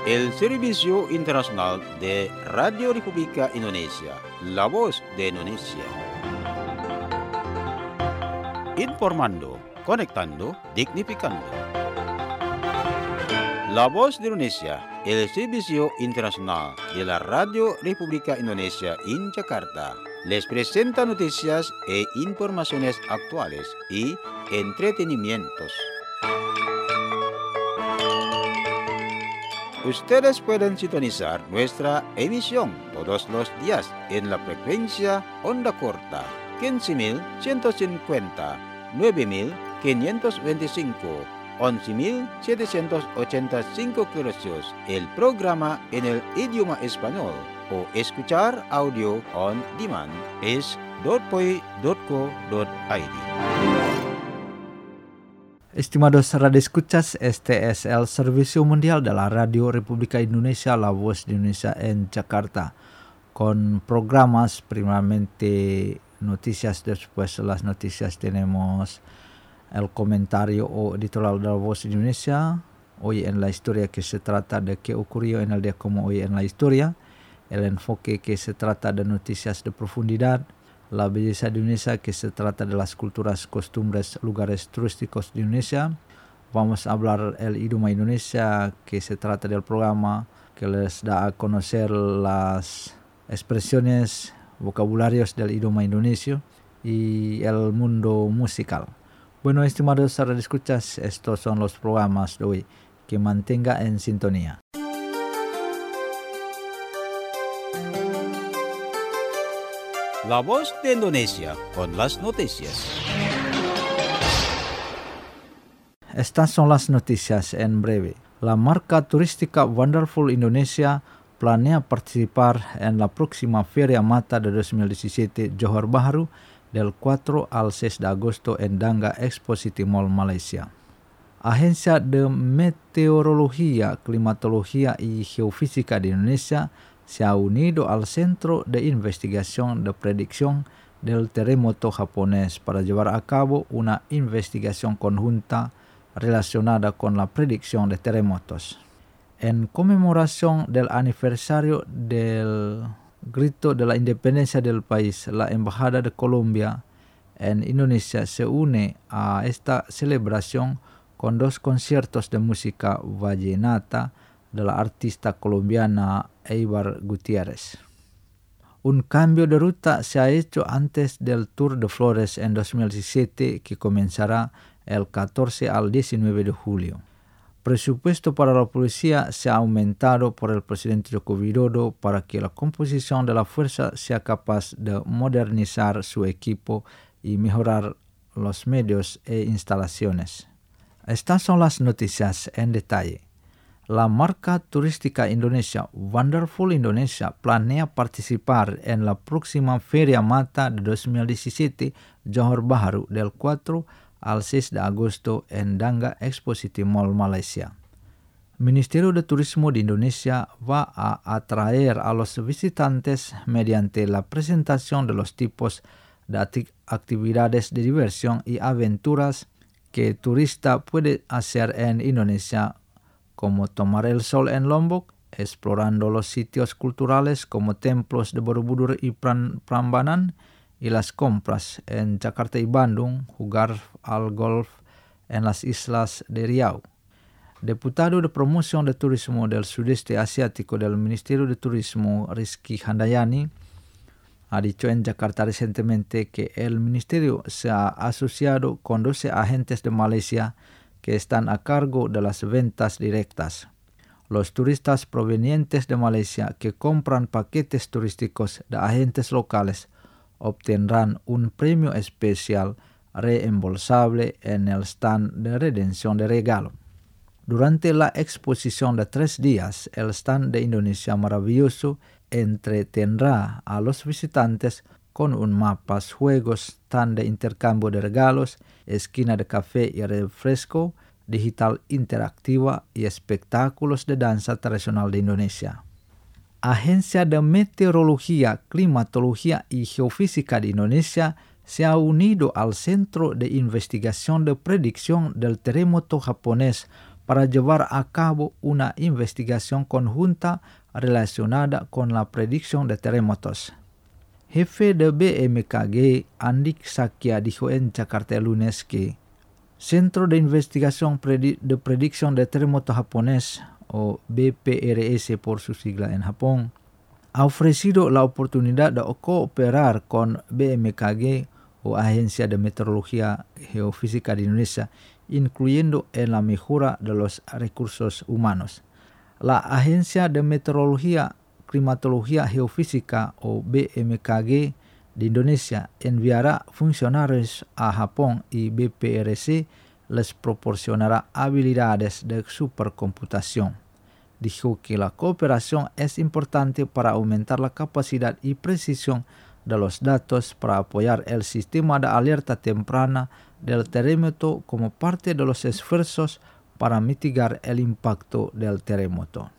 el Servicio Internacional de Radio República Indonesia, la voz de Indonesia. Informando, conectando, dignificando. La voz de Indonesia, el Servicio Internacional de la Radio República Indonesia en Jakarta, les presenta noticias e informaciones actuales y entretenimientos. Ustedes pueden sintonizar nuestra emisión todos los días en la frecuencia onda corta 15.150, 9.525, 11.785 kHz. El programa en el idioma español o escuchar audio on demand es .poi.co.id. Estimados radioescuchas, este es el Servicio Mundial de la Radio República Indonesia, la voz de Indonesia en Jakarta, con programas primeramente noticias, después las noticias tenemos el comentario o editorial de la voz de Indonesia, hoy en la historia, que se trata de qué ocurrió en el día como hoy en la historia, el enfoque, que se trata de noticias de profundidad, la belleza de Indonesia, que se trata de las culturas, costumbres, lugares turísticos de Indonesia. Vamos a hablar el idioma Indonesia, que se trata del programa que les da a conocer las expresiones, vocabularios del idioma indonesio y el mundo musical. Bueno, estimados radioescuchas, estos son los programas de hoy. Que mantenga en sintonía. La voz de Indonesia con las noticias. Estas son las noticias en breve. La marca turística Wonderful Indonesia planea participar en la próxima Feria Mata de 2017 Johor Bahru del 4 al 6 de agosto en Dangga Expo City Mall, Malaysia. Agencia de Meteorología, Climatología y Geofísica de Indonesia se ha unido al Centro de Investigación de Predicción del Terremoto japonés para llevar a cabo una investigación conjunta relacionada con la predicción de terremotos. En conmemoración del aniversario del Grito de la Independencia del país, la Embajada de Colombia en Indonesia se une a esta celebración con 2 conciertos de música vallenata de la artista colombiana Eibar Gutiérrez. Un cambio de ruta se ha hecho antes del Tour de Flores en 2017, que comenzará el 14 al 19 de julio. Presupuesto para la policía se ha aumentado por el presidente Joko Widodo para que la composición de la fuerza sea capaz de modernizar su equipo y mejorar los medios e instalaciones. Estas son las noticias en detalle. La marca turística Indonesia Wonderful Indonesia planea participar en la próxima Feria Mata de 2017 Johor Bahru del 4 al 6 de agosto en Dangga Expo City Mall, Malaysia. Ministerio de Turismo de Indonesia va a atraer a los visitantes mediante la presentación de los tipos de actividades de diversión y aventuras que el turista puede hacer en Indonesia, como tomar el sol en Lombok, explorando los sitios culturales como templos de Borobudur y Prambanan, y las compras en Jakarta y Bandung, jugar al golf en las islas de Riau. Deputado de Promoción de Turismo del Sudeste Asiático del Ministerio de Turismo, Rizky Handayani, ha dicho en Jakarta recientemente que el ministerio se ha asociado con 12 agentes de Malaysia que están a cargo de las ventas directas. Los turistas provenientes de Malaysia que compran paquetes turísticos de agentes locales obtendrán un premio especial reembolsable en el stand de redención de regalo. Durante la exposición de 3 días, el stand de Indonesia Maravilloso entretendrá a los visitantes con un mapa, juegos, stand de intercambio de regalos, esquina de café y refresco, digital interactiva y espectáculos de danza tradicional de Indonesia. Agencia de Meteorología, Climatología y Geofísica de Indonesia se ha unido al Centro de Investigación de Predicción del Terremoto japonés para llevar a cabo una investigación conjunta relacionada con la predicción de terremotos. Jefe de BMKG, Andik Sakya, dijo en Jakarta el lunes que Centro de Investigación de Predicción de Terremotos Japonés, o BPRS por su sigla en Japón, ha ofrecido la oportunidad de cooperar con BMKG o Agencia de Meteorología Geofísica de Indonesia, incluyendo en la mejora de los recursos humanos. La Agencia de Meteorología, Climatología Geofísica o BMKG de Indonesia enviará funcionarios a Japón y BPRC les proporcionará habilidades de supercomputación. Dijo que la cooperación es importante para aumentar la capacidad y precisión de los datos para apoyar el sistema de alerta temprana del terremoto como parte de los esfuerzos para mitigar el impacto del terremoto.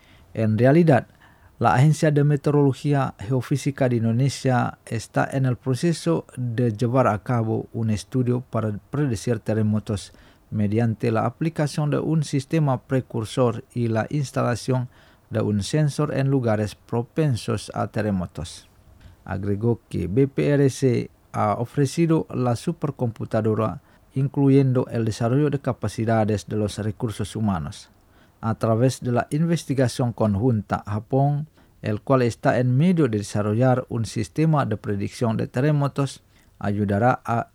En realidad, la Agencia de Meteorología Geofísica de Indonesia está en el proceso de llevar a cabo un estudio para predecir terremotos mediante la aplicación de un sistema precursor y la instalación de un sensor en lugares propensos a terremotos. Agregó que BPRC ha ofrecido la supercomputadora, incluyendo el desarrollo de capacidades de los recursos humanos. A través de la investigación conjunta, Japón, el cual está en medio de desarrollar un sistema de predicción de terremotos, ayudará a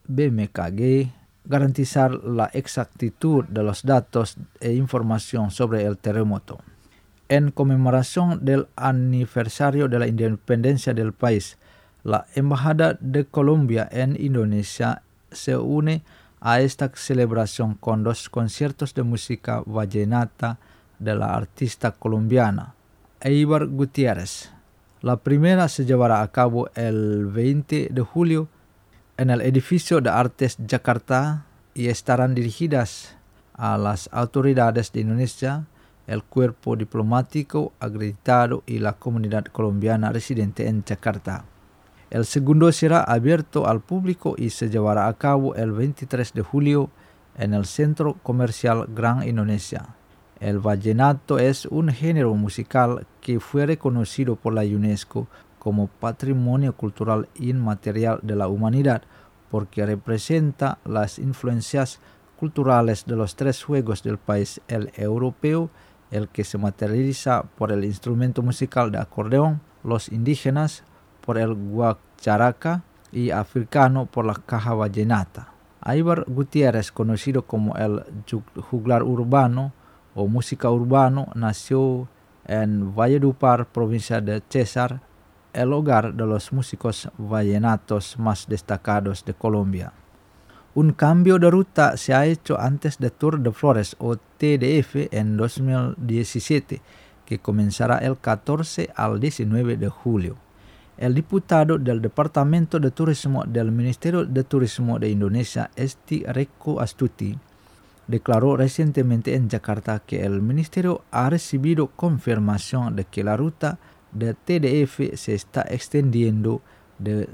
BMKG garantizar la exactitud de los datos e información sobre el terremoto. En conmemoración del aniversario de la independencia del país, la Embajada de Colombia en Indonesia se une a esta celebración con 2 conciertos de música vallenata de la artista colombiana Eibar Gutiérrez. La primera se llevará a cabo el 20 de julio en el edificio de Artes Jakarta y estarán dirigidas a las autoridades de Indonesia, el cuerpo diplomático acreditado y la comunidad colombiana residente en Jakarta. El segundo será abierto al público y se llevará a cabo el 23 de julio en el Centro Comercial Gran Indonesia. El vallenato es un género musical que fue reconocido por la UNESCO como Patrimonio Cultural Inmaterial de la Humanidad porque representa las influencias culturales de los 3 juegos del país, el europeo, el que se materializa por el instrumento musical de acordeón, los indígenas por el guacharaca y africano por la caja vallenata. Eibar Gutiérrez, conocido como el juglar urbano o música urbano, nació en Valledupar, provincia de Cesar, el hogar de los músicos vallenatos más destacados de Colombia. Un cambio de ruta se ha hecho antes de Tour de Flores o TDF en 2017, que comenzará el 14 al 19 de julio. El diputado del Departamento de Turismo del Ministerio de Turismo de Indonesia, Esti Reko Astuti, declaró recientemente en Jakarta que el ministerio ha recibido confirmación de que la ruta de TDF se está extendiendo de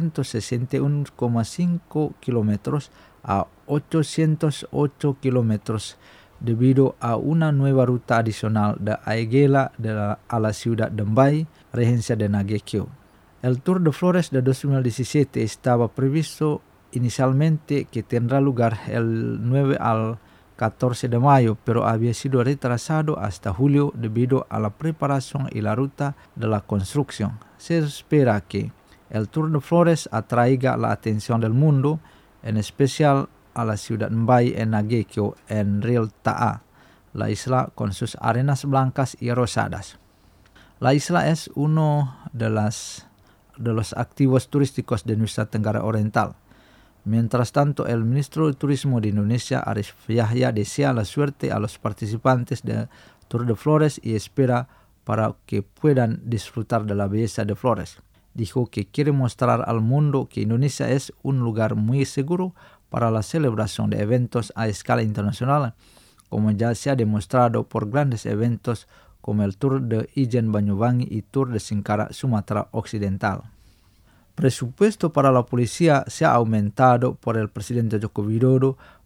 661,5 kilómetros a 808 kilómetros debido a una nueva ruta adicional de Aegela a la ciudad de Mbai, regencia de Nagekyo. El Tour de Flores de 2017 estaba previsto inicialmente que tendrá lugar el 9 al 14 de mayo, pero había sido retrasado hasta julio debido a la preparación y la ruta de la construcción. Se espera que el Tour de Flores atraiga la atención del mundo, en especial a la ciudad Mbai en Nagekyo, en Rio Ta'a, la isla con sus arenas blancas y rosadas. La isla es uno de los activos turísticos de Nusa Tenggara Oriental. Mientras tanto, el ministro de Turismo de Indonesia, Arif Yahya, desea la suerte a los participantes del Tour de Flores y espera para que puedan disfrutar de la belleza de Flores. Dijo que quiere mostrar al mundo que Indonesia es un lugar muy seguro para la celebración de eventos a escala internacional, como ya se ha demostrado por grandes eventos como el Tour de Ijen Banyuwangi y Tour de Singkara, Sumatera Occidental. Presupuesto para la policía se ha aumentado por el presidente Joko Widodo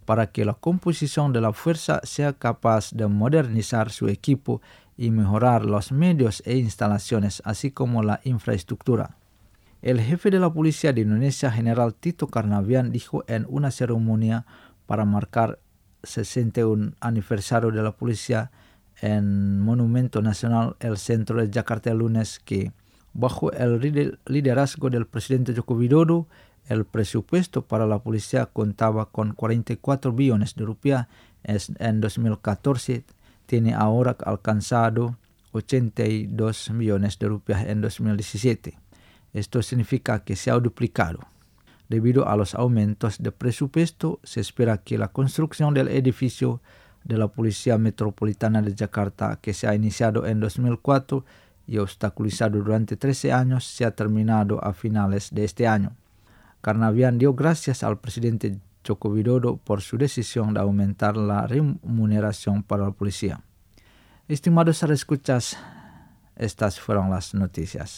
para que la composición de la fuerza sea capaz de modernizar su equipo y mejorar los medios e instalaciones, así como la infraestructura. El jefe de la policía de Indonesia, General Tito Karnavian, dijo en una ceremonia para marcar 61 aniversario de la policía en Monumento Nacional el Centro de Jakarta el lunes que, bajo el liderazgo del presidente Joko Widodo, el presupuesto para la policía contaba con 44 billones de rupiah en 2014, tiene ahora alcanzado 82 millones de rupiah en 2017. Esto significa que se ha duplicado. Debido a los aumentos de presupuesto, se espera que la construcción del edificio de la Policía Metropolitana de Jakarta, que se ha iniciado en 2004 y obstaculizado durante 13 años, sea terminado a finales de este año. Karnavian dio gracias al presidente Joko Widodo por su decisión de aumentar la remuneración para la policía. Estimados escuchas, estas fueron las noticias.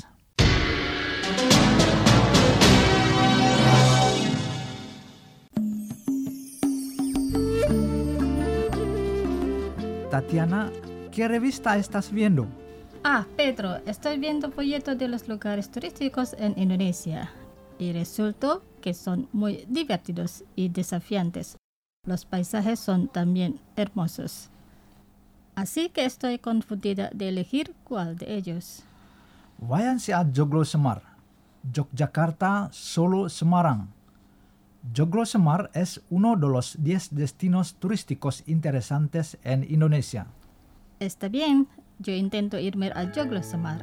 Tatiana, ¿qué revista estás viendo? Pedro, estoy viendo folletos de los lugares turísticos en Indonesia y resultó que son muy divertidos y desafiantes. Los paisajes son también hermosos. Así que estoy confundida de elegir cuál de ellos. Váyanse a Joglo Semar, Yogyakarta, Solo, Semarang. Joglo Semar es uno de los 10 destinos turísticos interesantes en Indonesia. Está bien, yo intento irme a Joglo Semar.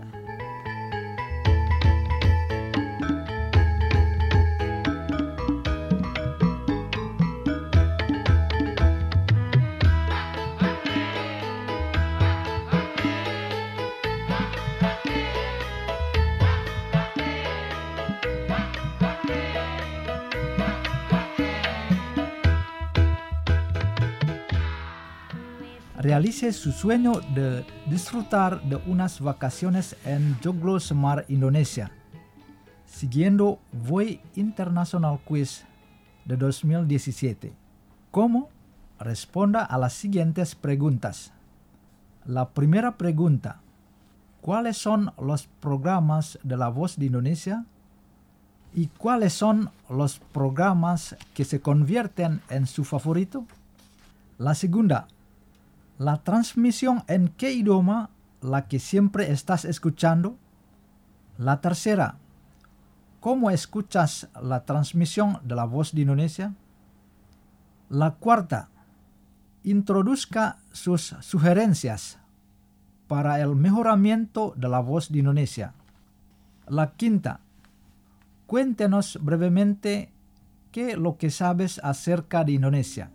Realice su sueño de disfrutar de unas vacaciones en Joglo Semar, Indonesia, siguiendo Voy International Quiz de 2017. ¿Cómo? Responda a las siguientes preguntas. La primera pregunta: ¿cuáles son los programas de La Voz de Indonesia? ¿Y cuáles son los programas que se convierten en su favorito? La segunda: ¿la transmisión en qué idioma la que siempre estás escuchando? La tercera: ¿cómo escuchas la transmisión de La Voz de Indonesia? La cuarta: introduzca sus sugerencias para el mejoramiento de La Voz de Indonesia. La quinta: cuéntenos brevemente qué es lo que sabes acerca de Indonesia.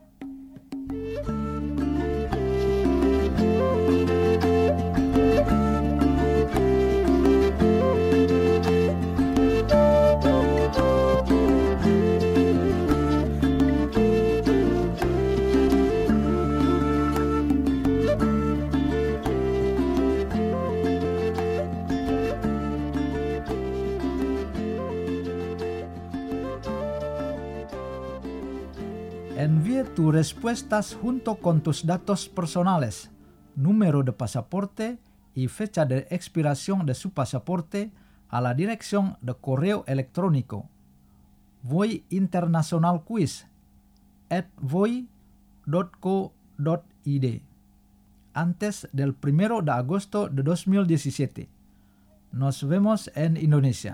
Envíe tus respuestas junto con tus datos personales, número de pasaporte y fecha de expiración de su pasaporte a la dirección de correo electrónico voyinternationalquiz@voi.co.id antes del 1 de agosto de 2017. Nos vemos en Indonesia.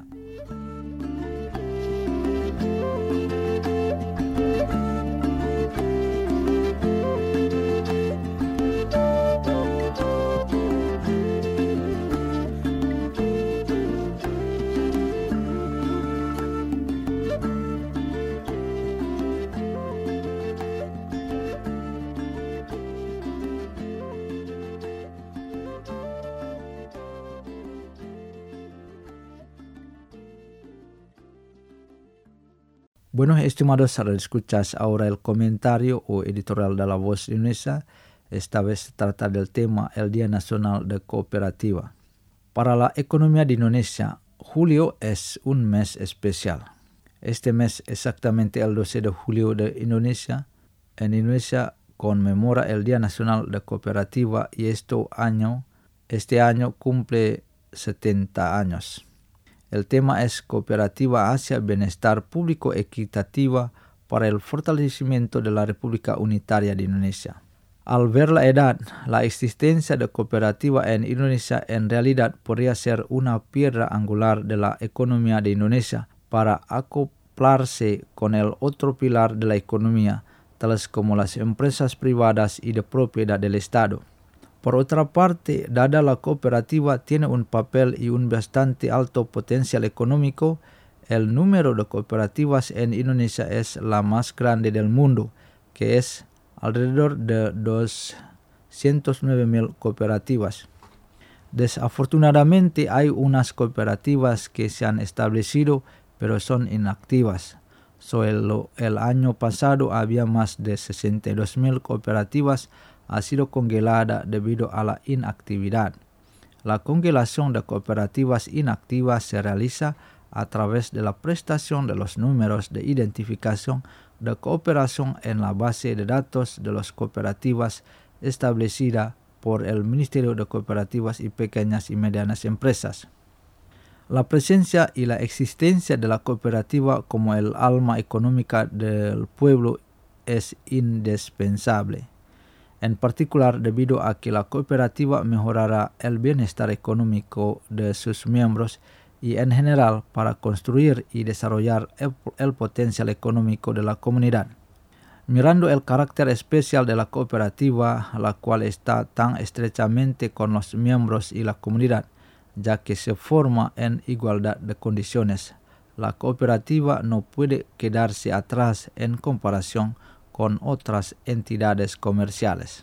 Bueno, estimados escuchas, ahora el comentario o editorial de La Voz de Indonesia. Esta vez se trata del tema el Día Nacional de Cooperativa. Para la economía de Indonesia, julio es un mes especial. Este mes, exactamente el 12 de julio de Indonesia, en Indonesia conmemora el Día Nacional de Cooperativa y este año cumple 70 años. El tema es Cooperativa hacia Bienestar Público Equitativa para el fortalecimiento de la República Unitaria de Indonesia. Al ver la edad, la existencia de cooperativa en Indonesia en realidad podría ser una piedra angular de la economía de Indonesia para acoplarse con el otro pilar de la economía, tales como las empresas privadas y de propiedad del Estado. Por otra parte, dada la cooperativa tiene un papel y un bastante alto potencial económico, el número de cooperativas en Indonesia es la más grande del mundo, que es alrededor de 209.000 cooperativas. Desafortunadamente hay unas cooperativas que se han establecido pero son inactivas. Solo el año pasado había más de 62.000 cooperativas ha sido congelada debido a la inactividad. La congelación de cooperativas inactivas se realiza a través de la prestación de los números de identificación de cooperación en la base de datos de las cooperativas establecida por el Ministerio de Cooperativas y Pequeñas y Medianas Empresas. La presencia y la existencia de la cooperativa como el alma económica del pueblo es indispensable, en particular debido a que la cooperativa mejorará el bienestar económico de sus miembros y en general para construir y desarrollar el potencial económico de la comunidad. Mirando el carácter especial de la cooperativa, la cual está tan estrechamente con los miembros y la comunidad, ya que se forma en igualdad de condiciones, la cooperativa no puede quedarse atrás en comparación con otras entidades comerciales.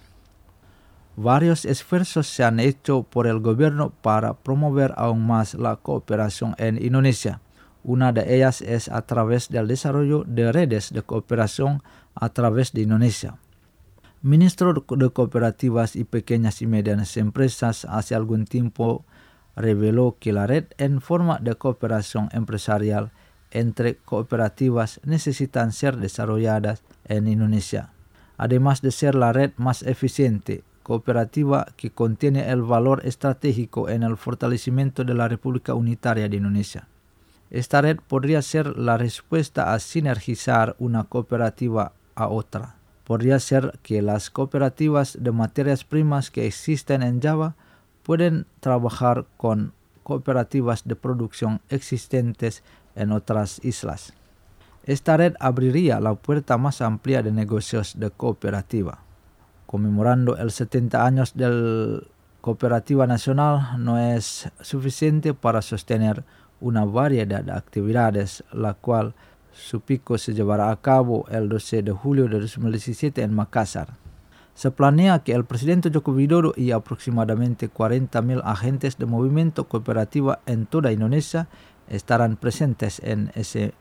Varios esfuerzos se han hecho por el gobierno para promover aún más la cooperación en Indonesia. Una de ellas es a través del desarrollo de redes de cooperación a través de Indonesia. Ministro de Cooperativas y Pequeñas y Medianas Empresas hace algún tiempo reveló que la red en forma de cooperación empresarial entre cooperativas necesitan ser desarrolladas en Indonesia. Además de ser la red más eficiente, cooperativa que contiene el valor estratégico en el fortalecimiento de la República Unitaria de Indonesia. Esta red podría ser la respuesta a sinergizar una cooperativa a otra. Podría ser que las cooperativas de materias primas que existen en Java pueden trabajar con cooperativas de producción existentes en otras islas. Esta red abriría la puerta más amplia de negocios de cooperativa. Conmemorando el 70 años de la Cooperativa Nacional no es suficiente para sostener una variedad de actividades, la cual su pico se llevará a cabo el 12 de julio de 2017 en Makassar. Se planea que el presidente Joko Widodo y aproximadamente 40.000 agentes de movimiento cooperativa en toda Indonesia estarán presentes en este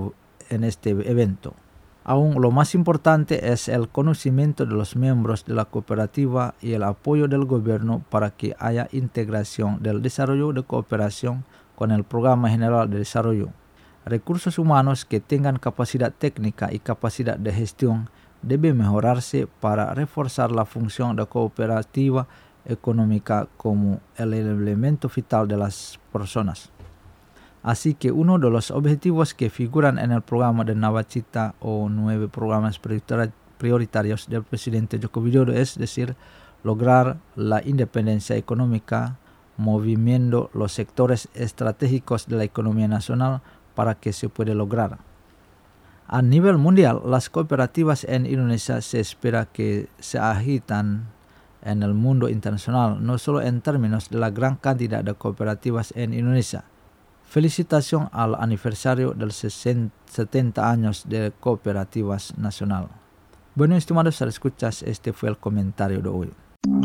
evento. Aún lo más importante es el conocimiento de los miembros de la cooperativa y el apoyo del gobierno para que haya integración del desarrollo de cooperación con el Programa General de Desarrollo. Recursos humanos que tengan capacidad técnica y capacidad de gestión deben mejorarse para reforzar la función de cooperativa económica como el elemento vital de las personas. Así que uno de los objetivos que figuran en el programa de Nawacita o 9 programas prioritarios del presidente Joko Widodo es decir, lograr la independencia económica, moviendo los sectores estratégicos de la economía nacional para que se pueda lograr. A nivel mundial, las cooperativas en Indonesia se espera que se agitan en el mundo internacional, no solo en términos de la gran cantidad de cooperativas en Indonesia. Felicitación al aniversario del 70 años de Cooperativas Nacional. Bueno, estimados escuchas, este fue el comentario de hoy.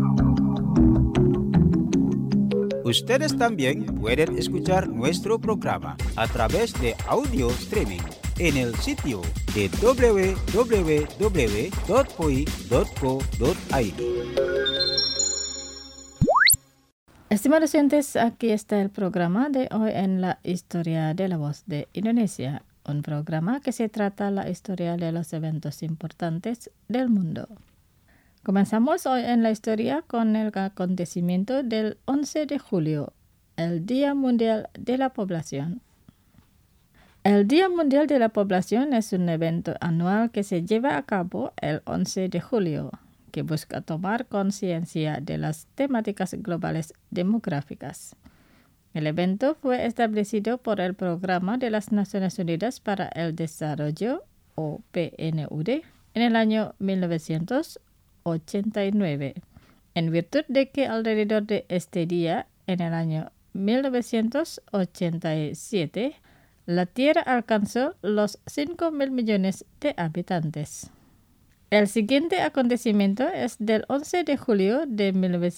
Ustedes también pueden escuchar nuestro programa a través de audio streaming en el sitio de www.poi.co.id. Estimados oyentes, aquí está el programa de hoy en la historia de la voz de Indonesia. un programa que se trata la historia de los eventos importantes del mundo. Comenzamos hoy en la historia con el acontecimiento del 11 de julio, el Día Mundial de la Población. El Día Mundial de la Población es un evento anual que se lleva a cabo el 11 de julio, que busca tomar conciencia de las temáticas globales demográficas. El evento fue establecido por el Programa de las Naciones Unidas para el Desarrollo, o PNUD, en el año 1989, en virtud de que alrededor de este día, en el año 1987, la Tierra alcanzó los 5.000 millones de habitantes. El siguiente acontecimiento es del 11 de julio de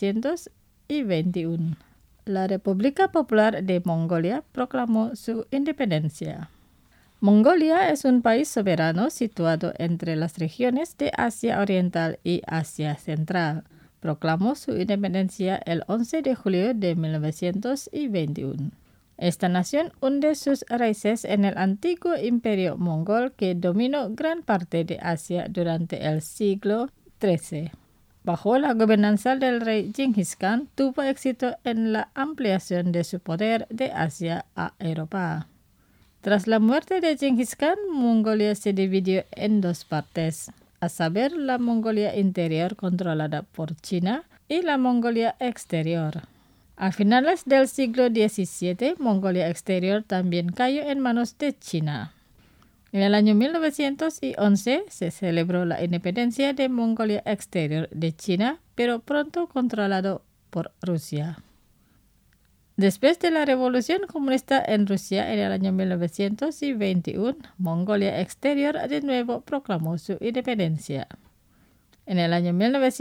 1921. La República Popular de Mongolia proclamó su independencia. Mongolia es un país soberano situado entre las regiones de Asia Oriental y Asia Central. Proclamó su independencia el 11 de julio de 1921. Esta nación hunde sus raíces en el antiguo imperio mongol que dominó gran parte de Asia durante el siglo XIII. Bajo la gobernanza del rey Genghis Khan, tuvo éxito en la ampliación de su poder de Asia a Europa. Tras la muerte de Genghis Khan, Mongolia se dividió en dos partes, a saber la Mongolia interior controlada por China y la Mongolia exterior. A finales del siglo XVII, Mongolia exterior también cayó en manos de China. En el año 1911 se celebró la independencia de Mongolia exterior de China, pero pronto controlado por Rusia. Después de la revolución comunista en Rusia en el año 1921, Mongolia exterior de nuevo proclamó su independencia. En el año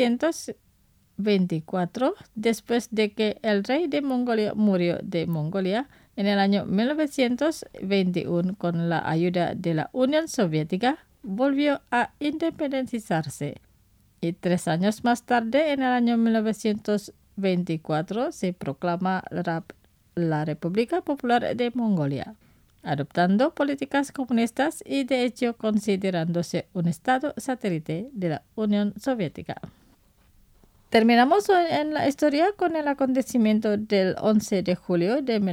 1924, después de que el rey de Mongolia murió de Mongolia, en el año 1921, con la ayuda de la Unión Soviética, volvió a independizarse. Y 3 años más tarde, en el año 1924, se proclama la República Popular de Mongolia, adoptando políticas comunistas y de hecho considerándose un estado satélite de la Unión Soviética. Terminamos hoy en la historia con el acontecimiento del 11 de julio de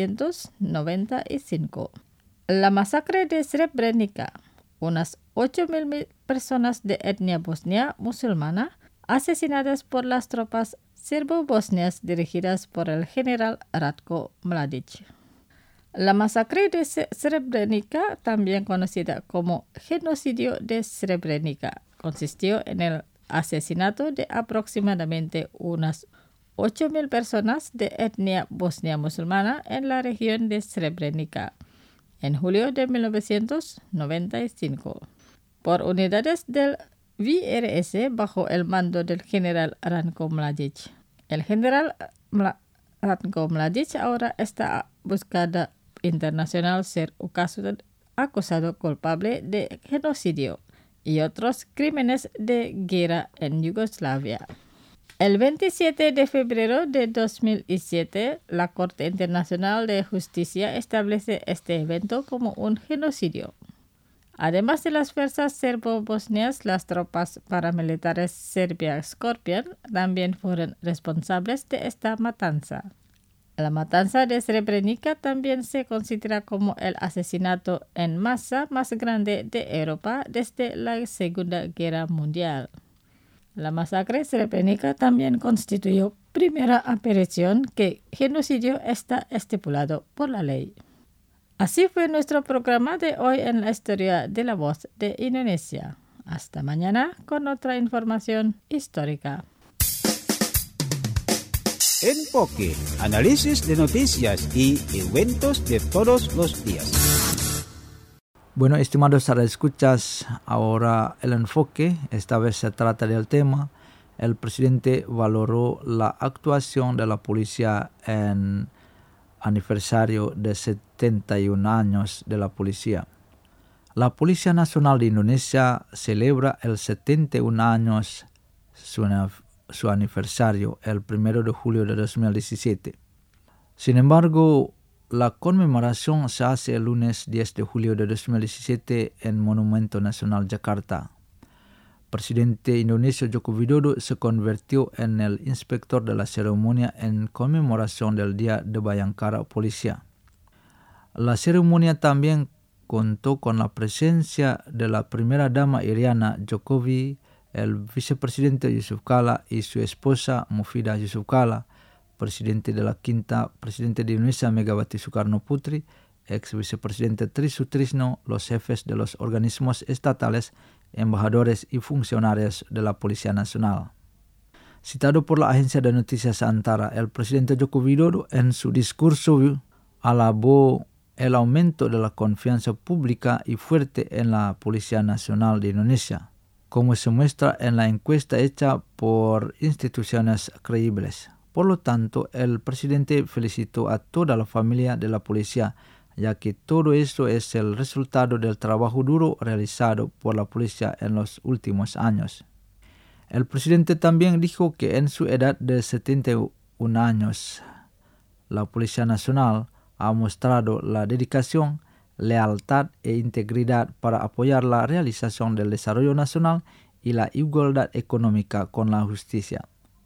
1995. La masacre de Srebrenica. Unas 8.000 personas de etnia bosnia musulmana asesinadas por las tropas serbo-bosnias dirigidas por el general Ratko Mladic. La masacre de Srebrenica, también conocida como genocidio de Srebrenica, consistió en el asesinato de aproximadamente unas 8.000 personas de etnia bosnia musulmana en la región de Srebrenica en julio de 1995 por unidades del VRS bajo el mando del general Ratko Mladic. El general Ratko Mladic ahora está buscado internacional ser acusado culpable de genocidio y otros crímenes de guerra en Yugoslavia. El 27 de febrero de 2007, la Corte Internacional de Justicia establece este evento como un genocidio. Además de las fuerzas serbo-bosnias, las tropas paramilitares serbias Scorpion también fueron responsables de esta matanza. La matanza de Srebrenica también se considera como el asesinato en masa más grande de Europa desde la Segunda Guerra Mundial. La masacre de Srebrenica también constituyó primera aparición que genocidio está estipulado por la ley. Así fue nuestro programa de hoy en la historia de la voz de Indonesia. Hasta mañana con otra información histórica. Enfoque, análisis de noticias y eventos de todos los días. Bueno, estimados escuchas, ahora el enfoque, esta vez se trata del tema, el presidente valoró la actuación de la policía en aniversario de 71 años de la policía. La Policía Nacional de Indonesia celebra el 71 años su aniversario el 1 de julio de 2017. Sin embargo, la conmemoración se hace el lunes 10 de julio de 2017 en Monumento Nacional Jakarta. Presidente Indonesia Joko Widodo se convirtió en el inspector de la ceremonia en conmemoración del Día de Bayangkara Polisia. La ceremonia también contó con la presencia de la primera dama Iriana Jokowi, el vicepresidente Yusuf Kala y su esposa Mufidah Yusuf Kala, presidente de la quinta presidente de Indonesia Megawati Soekarno Putri, ex vicepresidente Tri Sutrisno, los jefes de los organismos estatales, embajadores y funcionarios de la Policía Nacional. Citado por la agencia de noticias Antara, el presidente Joko Widodo en su discurso alabó el aumento de la confianza pública y fuerte en la Policía Nacional de Indonesia, como se muestra en la encuesta hecha por instituciones creíbles. Por lo tanto, el presidente felicitó a toda la familia de la policía, ya que todo esto es el resultado del trabajo duro realizado por la policía en los últimos años. El presidente también dijo que en su edad de 71 años, la Policía Nacional ha mostrado la dedicación, lealtad e integridad para apoyar la realización del desarrollo nacional y la igualdad económica con la justicia.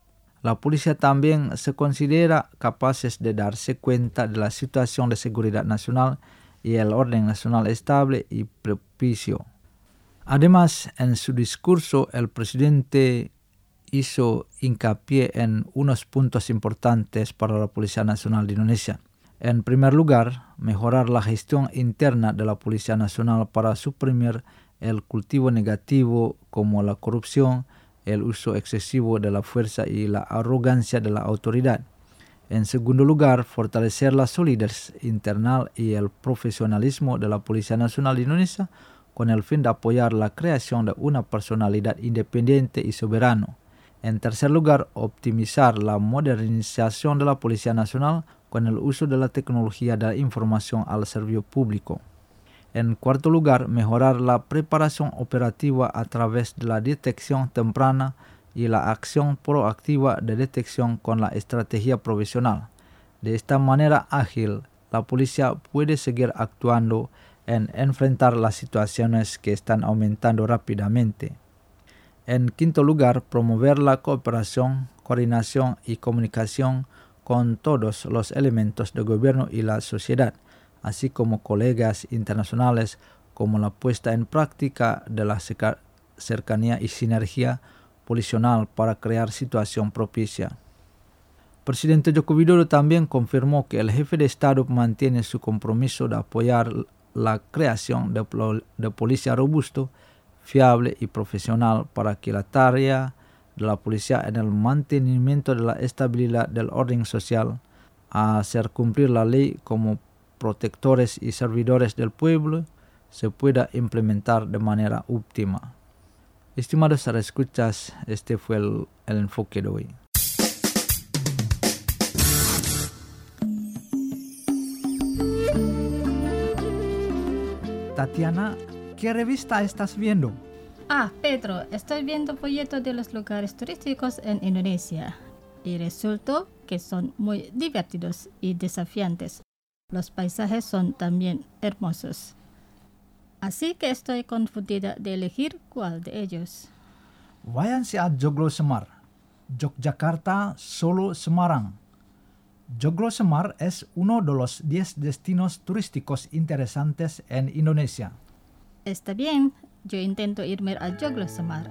La policía también se considera capaces de darse cuenta de la situación de seguridad nacional y el orden nacional estable y propicio. Además, en su discurso, el presidente hizo hincapié en unos puntos importantes para la Policía Nacional de Indonesia. En primer lugar, mejorar la gestión interna de la Policía Nacional para suprimir el cultivo negativo como la corrupción, el uso excesivo de la fuerza y la arrogancia de la autoridad. En segundo lugar, fortalecer la solidez interna y el profesionalismo de la Policía Nacional de Indonesia con el fin de apoyar la creación de una personalidad independiente y soberano. En tercer lugar, optimizar la modernización de la Policía Nacional con el uso de la tecnología de la información al servicio público. En cuarto lugar, mejorar la preparación operativa a través de la detección temprana y la acción proactiva de detección con la estrategia provisional. De esta manera ágil, la policía puede seguir actuando en enfrentar las situaciones que están aumentando rápidamente. En quinto lugar, promover la cooperación, coordinación y comunicación con todos los elementos del gobierno y la sociedad, así como colegas internacionales, como la puesta en práctica de la cercanía y sinergia policional para crear situación propicia. Presidente Joko Widodo también confirmó que el jefe de Estado mantiene su compromiso de apoyar la creación de policía robusto, fiable y profesional para que la tarea de la policía en el mantenimiento de la estabilidad del orden social, a hacer cumplir la ley como protectores y servidores del pueblo, se pueda implementar de manera óptima. Estimados escuchas, este fue el enfoque de hoy. Tatiana, ¿qué revista estás viendo? Pedro, estoy viendo folletos de los lugares turísticos en Indonesia y resultó que son muy divertidos y desafiantes. Los paisajes son también hermosos. Así que estoy confundida de elegir cuál de ellos. Váyanse a Joglo Semar, Yogyakarta, Solo, Semarang. Joglo Semar es uno de los 10 destinos turísticos interesantes en Indonesia. Está bien, yo intento irme a Joglo Semar.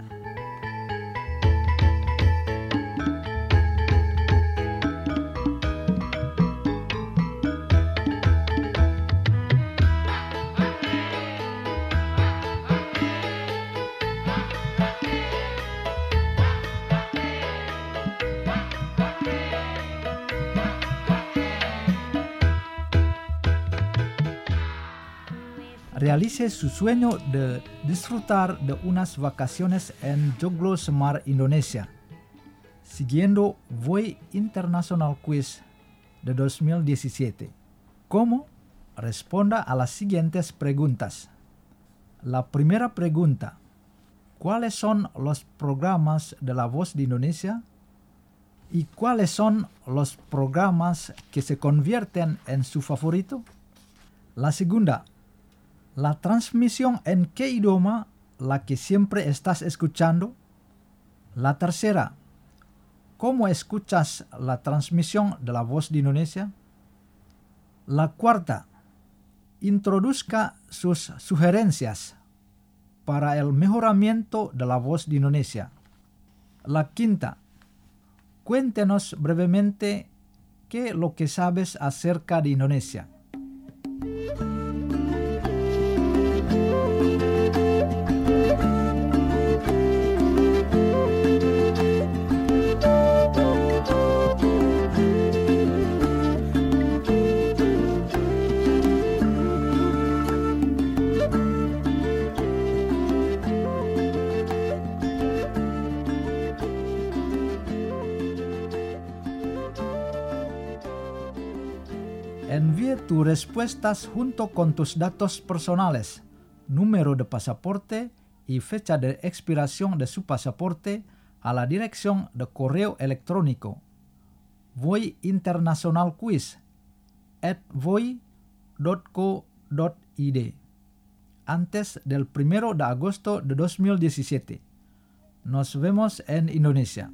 Realice su sueño de disfrutar de unas vacaciones en Joglo Semar, Indonesia, siguiendo Voy International Quiz de 2017. ¿Cómo? Responda a las siguientes preguntas. La primera pregunta: ¿cuáles son los programas de La Voz de Indonesia? ¿Y cuáles son los programas que se convierten en su favorito? La segunda, la transmisión en qué idioma la que siempre estás escuchando. La tercera, ¿cómo escuchas la transmisión de La Voz de Indonesia? La cuarta, introduzca sus sugerencias para el mejoramiento de La Voz de Indonesia. La quinta, cuéntenos brevemente qué es lo que sabes acerca de Indonesia. Envíe tus respuestas junto con tus datos personales, número de pasaporte y fecha de expiración de su pasaporte a la dirección de correo electrónico voiinternationalquiz@voi.co.id antes del 1 de agosto de 2017. Nos vemos en Indonesia.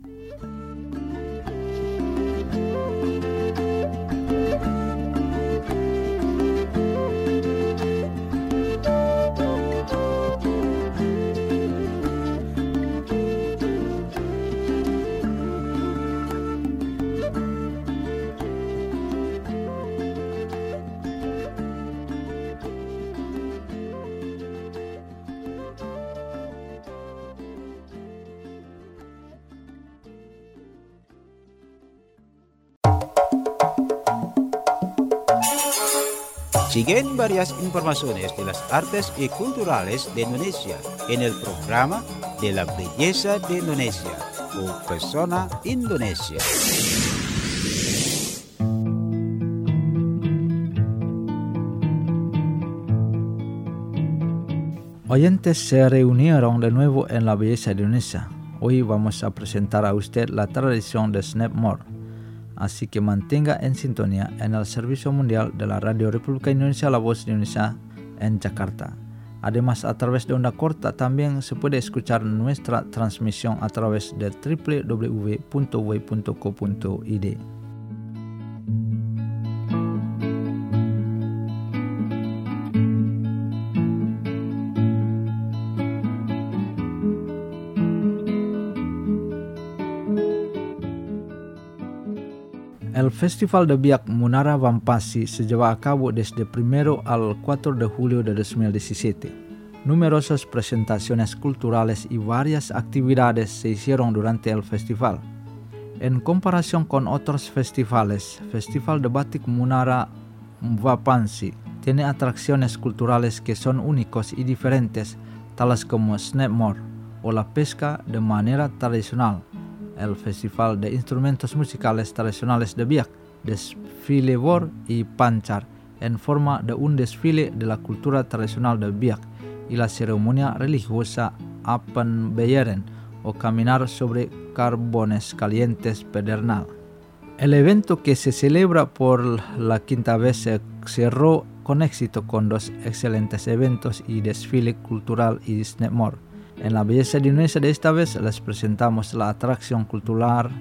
Siguen varias informaciones de las artes y culturales de Indonesia en el programa de la belleza de Indonesia o Persona Indonesia. Oyentes se reunieron de nuevo en la belleza de Indonesia. Hoy vamos a presentar a usted la tradición de Snapmore. Así que mantenga en sintonía en el Servicio Mundial de la Radio República Indonesia La Voz de Indonesia en Jakarta. Además, a través de onda corta también se puede escuchar nuestra transmisión a través de www.voi.co.id. El Festival de Biak Munara Vampasi se lleva a cabo desde 1 al 4 de julio de 2017. Numerosas presentaciones culturales y varias actividades se hicieron durante el festival. En comparación con otros festivales, Festival de Batik Munara Vampasi tiene atracciones culturales que son únicos y diferentes, tales como Snapmore o la pesca de manera tradicional. El Festival de Instrumentos Musicales Tradicionales de Biak, desfile bor y pancar en forma de un desfile de la cultura tradicional de Biak y la ceremonia religiosa Apen Beyeren o caminar sobre carbones calientes pedernal. El evento, que se celebra por la quinta vez, se cerró con éxito con 2 excelentes eventos y desfile cultural y Snapmore. En la belleza de Indonesia de esta vez les presentamos la atracción cultural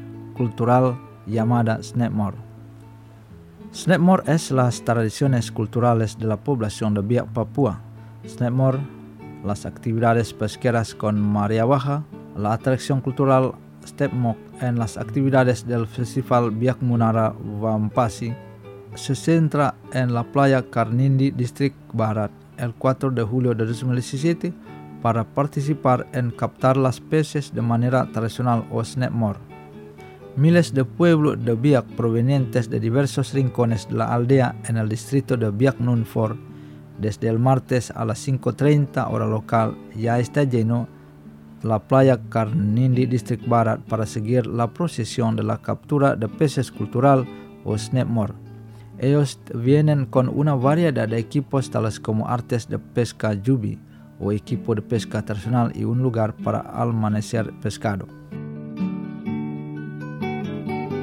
llamada Snapmore. Snapmore es las tradiciones culturales de la población de Biak, Papua. Snapmore, las actividades pesqueras con marea baja, la atracción cultural Stepmok en las actividades del Festival Biak Munara Vampasi se centra en la playa Karnindi, Distrik Barat, el 4 de julio de 2017, para participar en captar las peces de manera tradicional o Snapmore. Miles de pueblos de Biak provenientes de diversos rincones de la aldea en el distrito de Biak Numfor, desde el martes a las 5:30 hora local, ya está lleno la playa Karnindi, Distrik Barat, para seguir la procesión de la captura de peces cultural o Snapmore. Ellos vienen con una variedad de equipos tales como artes de pesca jubi o equipo de pesca tradicional y un lugar para amanecer pescado.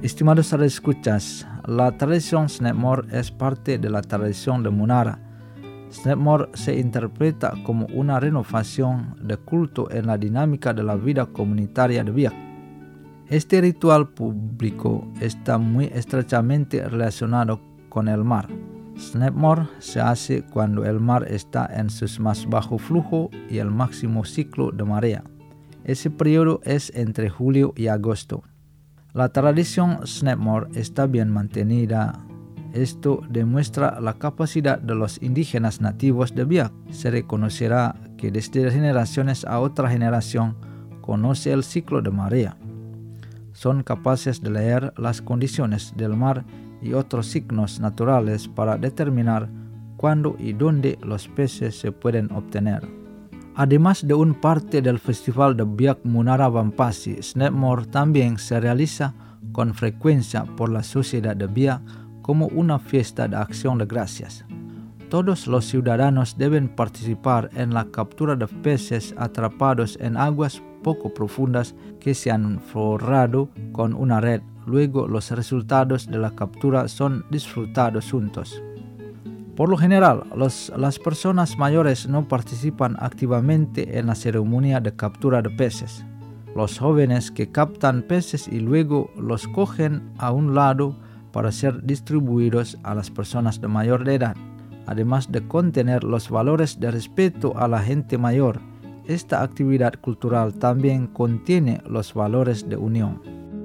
Estimados radioescuchas, la tradición Snapmore es parte de la tradición de Munara. Snapmore se interpreta como una renovación de culto en la dinámica de la vida comunitaria de Biak. Este ritual público está muy estrechamente relacionado con el mar. Snapmore se hace cuando el mar está en su más bajo flujo y el máximo ciclo de marea. Ese periodo es entre julio y agosto. La tradición Snapmore está bien mantenida. Esto demuestra la capacidad de los indígenas nativos de Biak. Se reconocerá que desde generaciones a otra generación conoce el ciclo de marea. Son capaces de leer las condiciones del mar y otros signos naturales para determinar cuándo y dónde los peces se pueden obtener. Además de un parte del festival de Biak Munara Vampasi, Snapmore también se realiza con frecuencia por la sociedad de Biak como una fiesta de acción de gracias. Todos los ciudadanos deben participar en la captura de peces atrapados en aguas poco profundas que se han forrado con una red. Luego los resultados de la captura son disfrutados juntos. Por lo general, las personas mayores no participan activamente en la ceremonia de captura de peces. Los jóvenes que captan peces y luego los cogen a un lado para ser distribuidos a las personas de mayor edad. Además de contener los valores de respeto a la gente mayor, esta actividad cultural también contiene los valores de unión.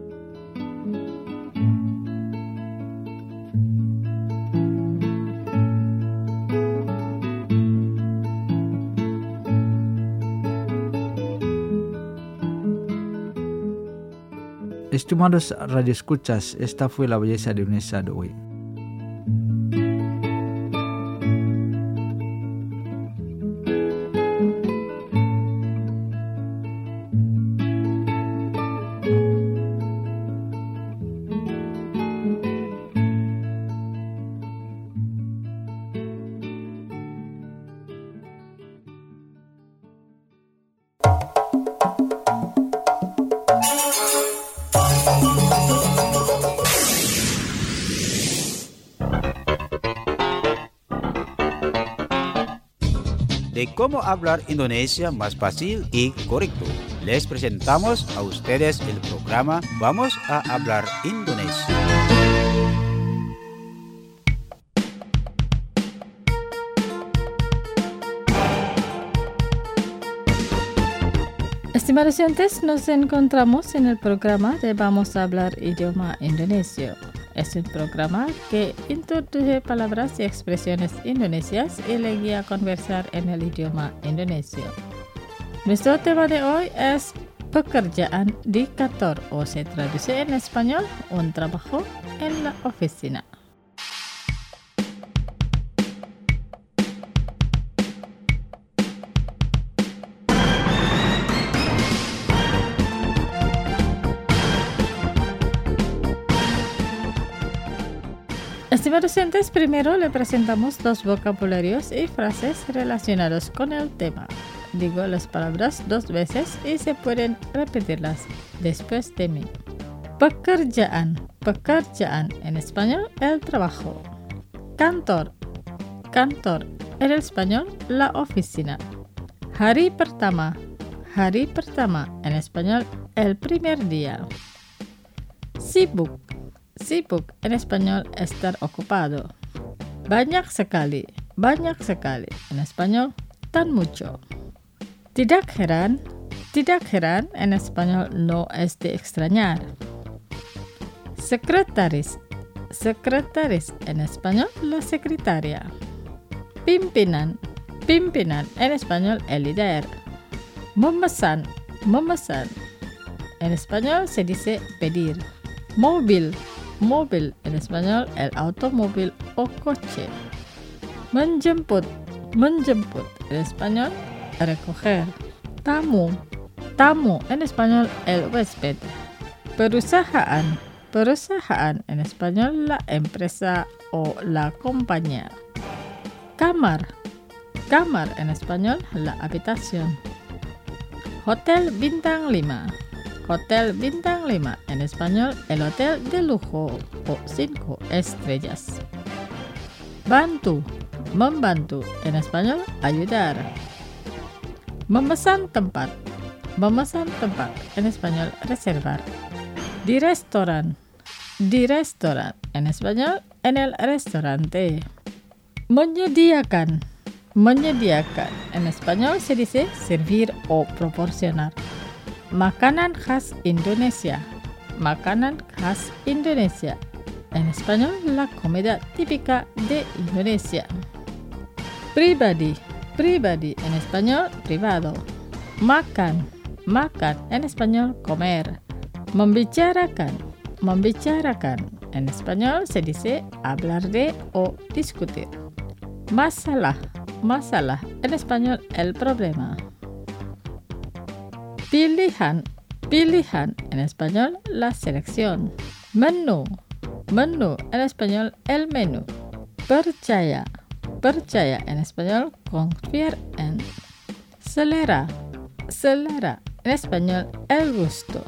Estimados radioescuchas, esta fue la belleza de Indonesia de hoy. De cómo hablar Indonesia más fácil y correcto. Les presentamos a ustedes el programa Vamos a hablar Indonesia. Estimados oyentes, nos encontramos en el programa de Vamos a hablar idioma indonesio. Es un programa que introduce palabras y expresiones indonesias y le guía a conversar en el idioma indonesio. Nuestro tema de hoy es pekerjaan di kantor, o se traduce en español, un trabajo en la oficina. Estimados oyentes, primero le presentamos los vocabularios y frases relacionados con el tema. Digo las palabras 2 veces y se pueden repetirlas después de mí. Pekerjaan, pekerjaan, en español, el trabajo. Kantor, kantor, en español, la oficina. Hari pertama, en español, el primer día. Sibuk, sibuk, en español, estar ocupado. Banyak sekali, en español, tan mucho. Tidak heran, en español, no es de extrañar. Sekretaris, en español, la secretaria. Pimpinan, en español, el líder. Memesan, en español se dice pedir. Mobil, en español, el automóvil o coche. Menjemput, en español, recoger. Tamu, en español, el huésped. Perusahaan, en español, la empresa o la compañía. Kamar, en español, la habitación. Hotel bintang 5, Hotel Bintang 5, en español, el hotel de lujo o 5 estrellas. Bantu, membantu, en español, ayudar. Memesan tempat, en español, reservar. Di restoran, en español, en el restaurante. Menyediakan, en español se dice servir o proporcionar. Makanan khas Indonesia, en español, la comida típica de Indonesia. Pribadi, en español, privado. Makan, en español, comer. Membicarakan, en español se dice hablar de o discutir. Masalah, en español, el problema. Pilihan, en español, la selección. Menu, en español, el menú. Percaya, en español, confiar en. Selera, en español, el gusto.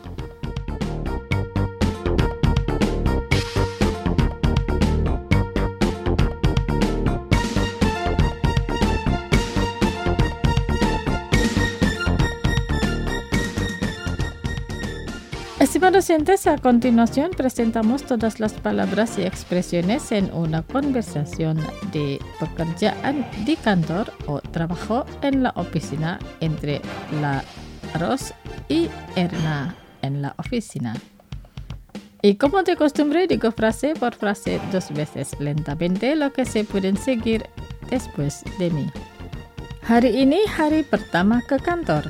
Estimados oyentes, a continuación presentamos todas las palabras y expresiones en una conversación de pekerjaan di kantor o trabajo en la oficina entre la Ros y Erna en la oficina. Y como de costumbre, digo frase por frase 2 veces lentamente lo que se pueden seguir después de mí. Hari ini hari pertama ke kantor.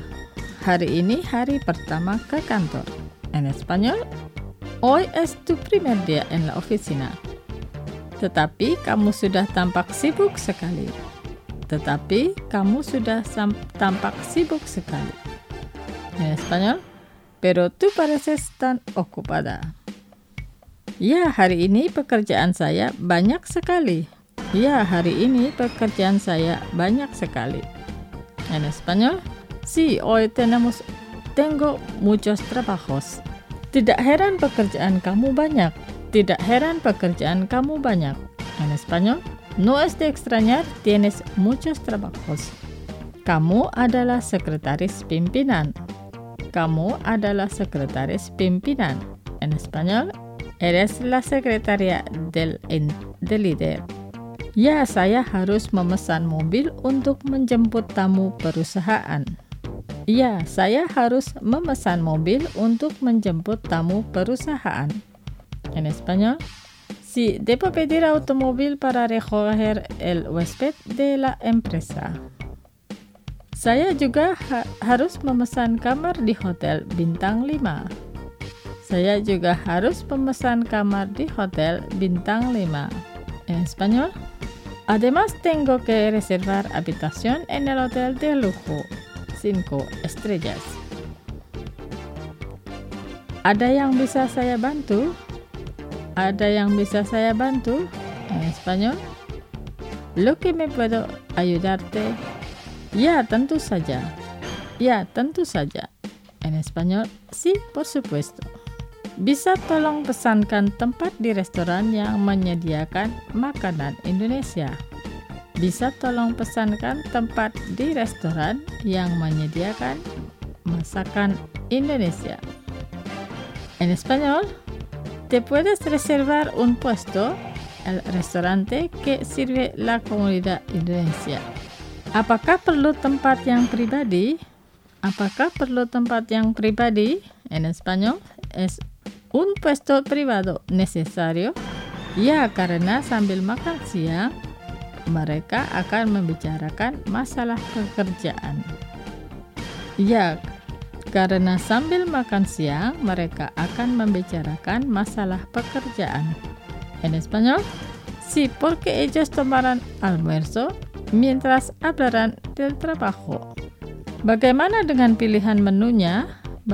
En español, hoy es tu primer día en la oficina. Tetapi kamu sudah tampak sibuk sekali. En español, pero tú pareces tan ocupada. Ya, hari ini pekerjaan saya banyak sekali. En español, sí, hoy tengo muchos trabajos. Tidak heran pekerjaan kamu banyak. En español, no es de extrañar, tienes muchos trabajos. Kamu adalah sekretaris pimpinan. En español, eres la secretaria del líder. Ya, saya harus memesan mobil untuk menjemput tamu perusahaan. En español, sí, debo pedir automóvil para recoger el huésped de la empresa. Saya juga harus memesan kamar di Hotel Bintang 5. En español, además tengo que reservar habitación en el hotel de lujo 5 estrellas. Ada yang bisa saya bantu? En español, ¿lo que me puedo ayudarte? Ya, tentu saja. En español, sí, por supuesto. Bisa tolong pesankan tempat di restoran yang menyediakan makanan Indonesia. Masakan Indonesia. En español, ¿te puedes reservar un puesto? El restaurante que sirve la comunidad Indonesia. Apakah perlu tempat yang pribadi? En español, es un puesto privado necesario. Ya, karena sambil makan siang, mereka akan membicarakan masalah pekerjaan. Ya, karena sambil makan siang, mereka akan membicarakan masalah pekerjaan. En español, sí, porque ellos tomarán almuerzo mientras hablarán del trabajo. Bagaimana dengan pilihan menunya?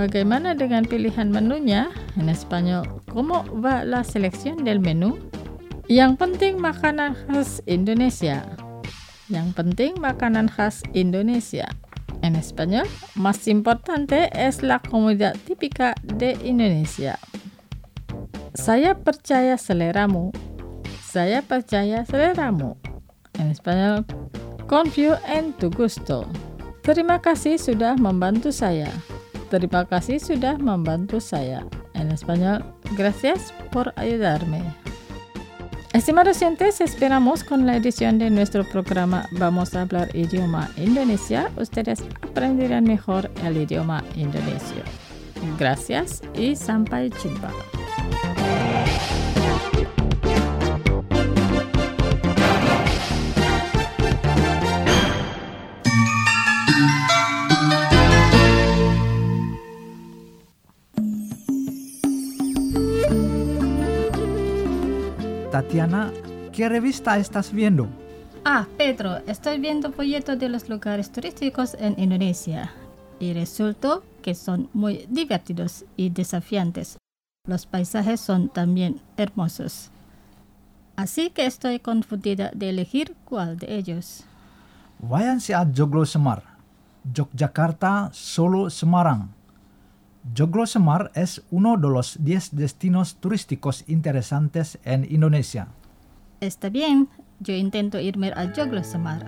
En español, ¿cómo va la selección del menú? Yang penting makanan khas Indonesia. En En español, más importante es la comida típica de Indonesia. Saya percaya seleramu. Saya percaya seleramu. En español, confío en tu gusto. Terima kasih sudah membantu saya. Terima kasih sudah membantu saya. En español, gracias por ayudarme. Estimados oyentes, esperamos con la edición de nuestro programa Vamos a hablar idioma Indonesia, ustedes aprenderán mejor el idioma indonesio. Gracias y sampai jumpa. Tatiana, ¿qué revista estás viendo? Pedro, estoy viendo folletos de los lugares turísticos en Indonesia y resultó que son muy divertidos y desafiantes. Los paisajes son también hermosos. Así que estoy confundida de elegir cuál de ellos. Váyanse a Joglo Semar, Yogyakarta, Solo, Semarang. Joglo Semar es uno de los 10 destinos turísticos interesantes en Indonesia. Está bien, yo intento irme a Joglo Semar.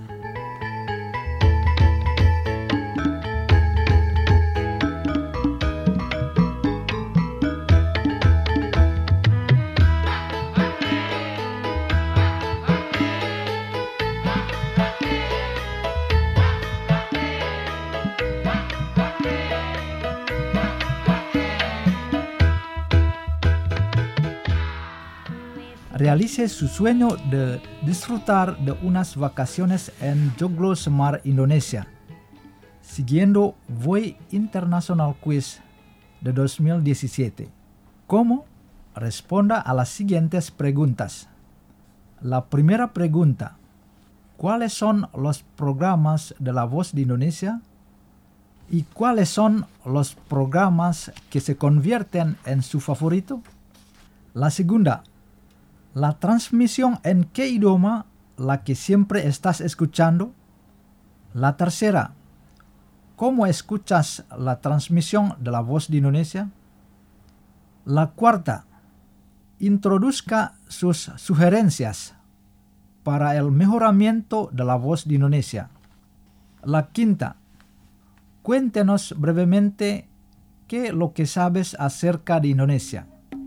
Realice su sueño de disfrutar de unas vacaciones en Joglo Semar, Indonesia, siguiendo Voy International Quiz de 2017. ¿Cómo? Responda a las siguientes preguntas. La primera pregunta: ¿cuáles son los programas de La Voz de Indonesia? ¿Y cuáles son los programas que se convierten en su favorito? La segunda: ¿la transmisión en qué idioma la que siempre estás escuchando? La tercera: ¿cómo escuchas la transmisión de La Voz de Indonesia? La cuarta: introduzca sus sugerencias para el mejoramiento de La Voz de Indonesia. La quinta: cuéntenos brevemente qué es lo que sabes acerca de Indonesia.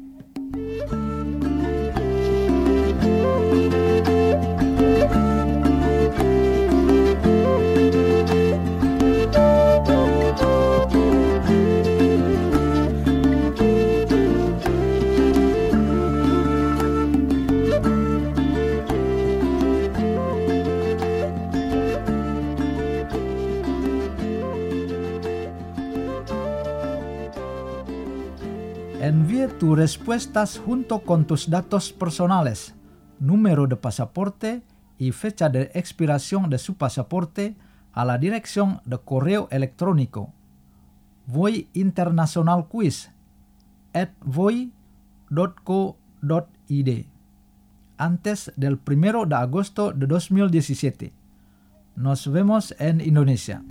Envíe tus respuestas junto con tus datos personales, número de pasaporte y fecha de expiración de su pasaporte a la dirección de correo electrónico voyinternationalquiz@voi.co.id antes del 1 de agosto de 2017. Nos vemos en Indonesia.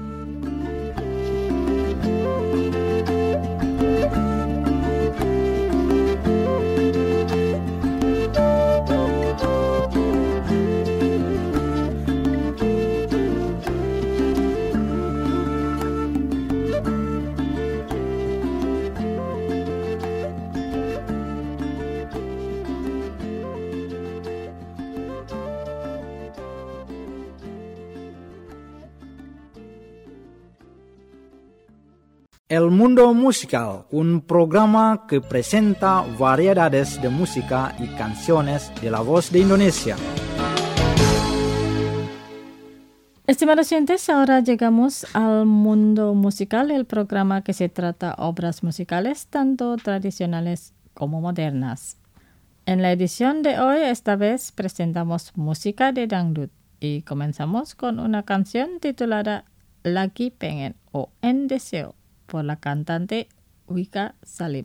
El Mundo Musical, un programa que presenta variedades de música y canciones de La Voz de Indonesia. Estimados oyentes, ahora llegamos al Mundo Musical, el programa que se trata obras musicales tanto tradicionales como modernas. En la edición de hoy, esta vez presentamos música de dangdut y comenzamos con una canción titulada Lagi Pengen o En Deseo, por la cantante Wika Salim.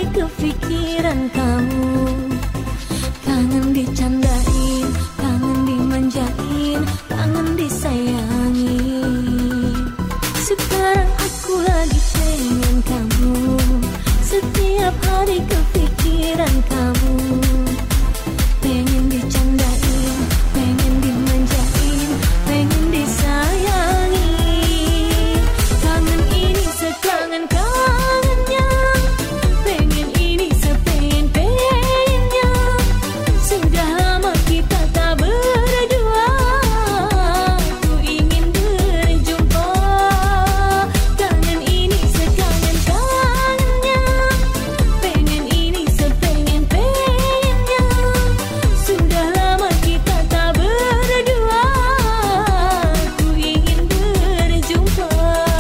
kepikiran kamu. Kangen dicandain, kangen dimanjain, kangen disayangi. Sekarang aku lagi pengen kamu. Setiap hari kepikiran kamu. Pengen dicandain, pengen dimanjain, pengen disayangi. Kangen ini sekangen kangennya, pengen ini sepengen pengennya. Sudah lama kita tak berdua, ku ingin berjumpa. Kangen ini sekangen kangennya, pengen ini sepengen pengennya. Sudah lama kita tak berdua, ku ingin berjumpa.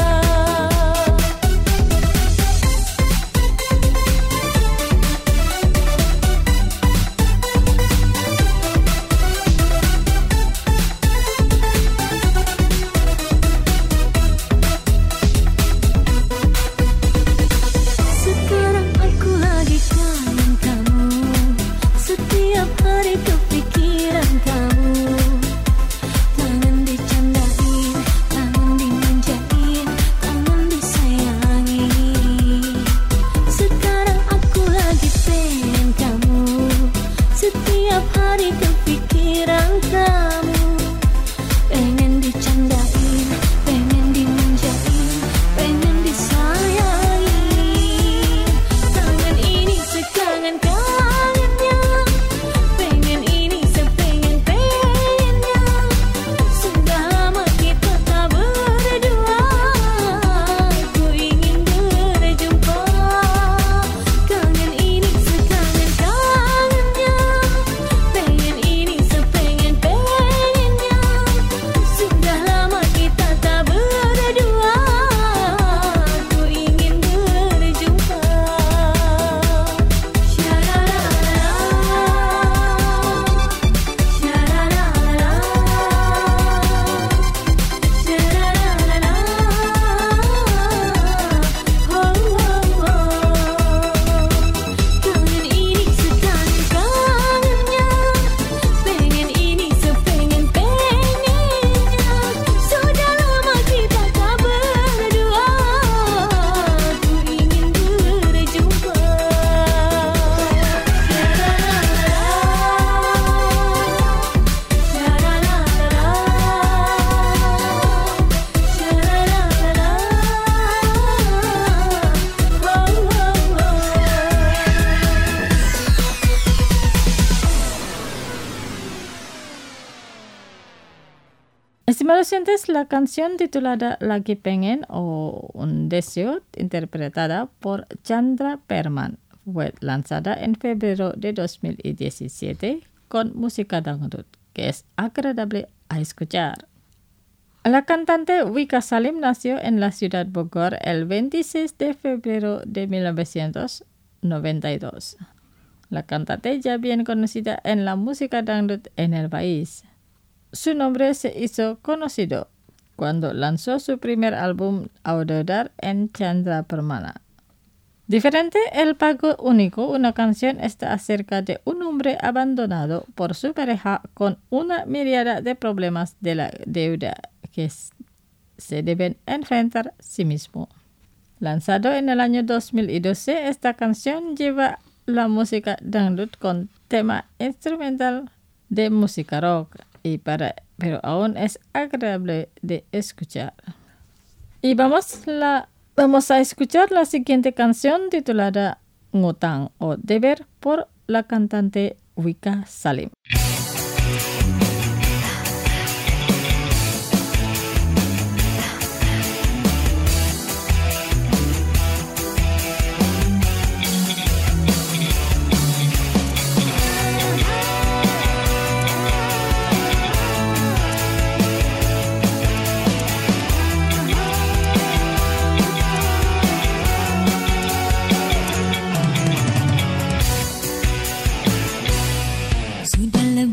Sekarang aku lagi kangen kamu. Setiap hari kepikiran kamu. Kangen dicandain, kangen dimanjain, kangen disayangi. Sekarang aku lagi pengen kamu. Setiap hari kepikiran kamu. Pengen dicandain, pengen dimanjain, pengen disayangi. Kangen ini sekangen kangennya, pengen ini sepengen pengennya. Sudah lama kita tak berdua, ku ingin berjumpa. Kangen ini sekangen kangennya, pengen ini sepengen pengennya. Sudah lama kita tak berdua, ku ingin berjumpa. Kangen ini sekangen kangennya, pengen ini sepengen pengennya. Sudah lama kita tak berdua, ku ingin berjumpa. Estimados oyentes, la canción titulada Lagi Pengen o Un Deseo, interpretada por Chandra Perman, fue lanzada en febrero de 2017 con música dangdut, que es agradable a escuchar. La cantante Wika Salim nació en la ciudad Bogor el 26 de febrero de 1992. La cantante ya bien conocida en la música dangdut en el país. Su nombre se hizo conocido cuando lanzó su primer álbum Audodar en Chandra Permana. Diferente El Pago Único, una canción está acerca de un hombre abandonado por su pareja con una miríada de problemas de la deuda que se deben enfrentar sí mismo. Lanzado en el año 2012, esta canción lleva la música dangdut con tema instrumental de música rock, pero aún es agradable de escuchar. Y vamos a escuchar la siguiente canción titulada Ngutang o Deber por la cantante Wika Salim. Sudah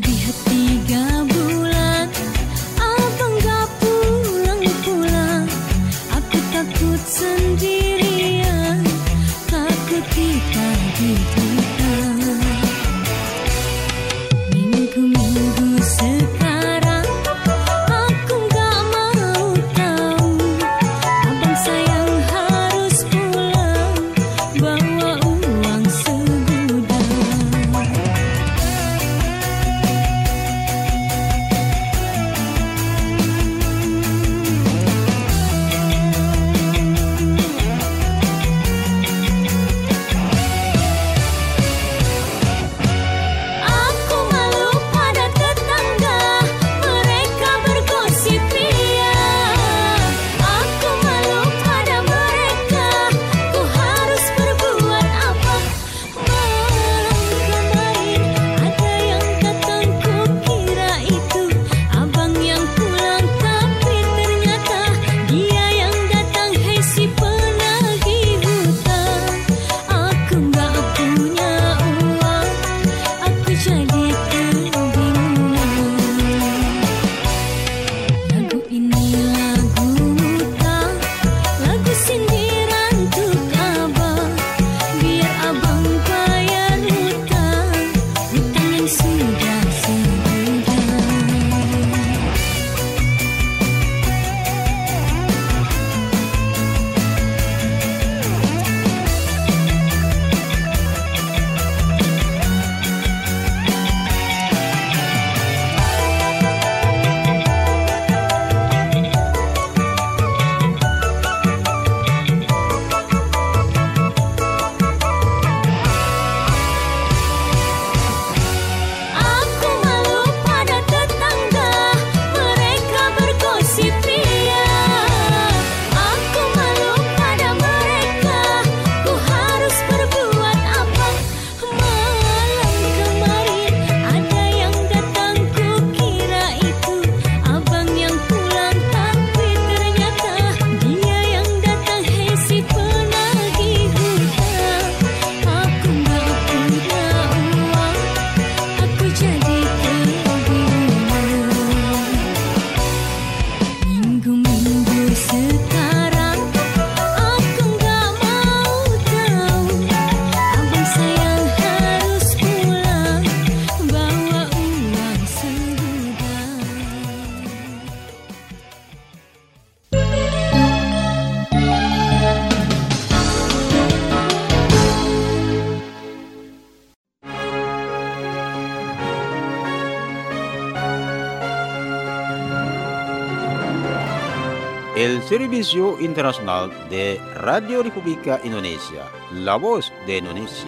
el Servicio Internacional de Radio República Indonesia, la voz de Indonesia.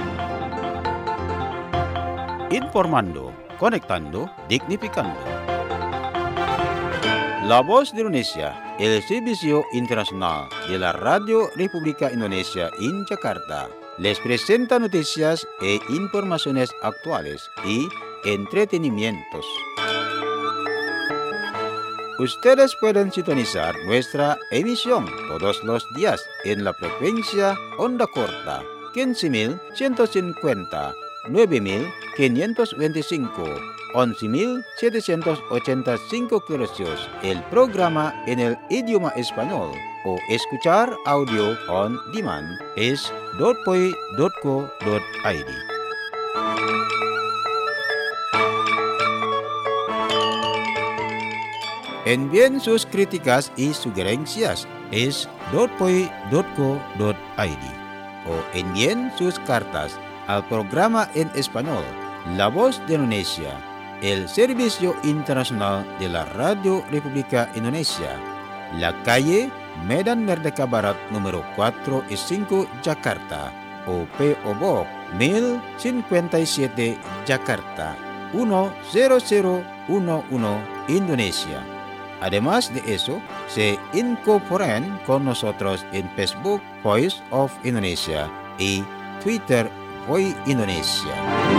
Informando, conectando, dignificando. La voz de Indonesia, el Servicio Internacional de la Radio República Indonesia en Jakarta, les presenta noticias e informaciones actuales y entretenimientos. Ustedes pueden sintonizar nuestra emisión todos los días en la frecuencia onda corta 15.150, 9.525, 11.785 kHz. El programa en el idioma español o escuchar audio on demand es .poi.co.id. Envíen sus críticas y sugerencias es .poi.co.id o envíen sus cartas al programa en español La Voz de Indonesia, el Servicio Internacional de la Radio República Indonesia, la calle Medan Merdeka Barat número 4 y 5 Jakarta o P.O. Box 1057 Jakarta 10011 Indonesia. Además de eso, se incorporan con nosotros en Facebook Voice of Indonesia y Twitter Voice Indonesia.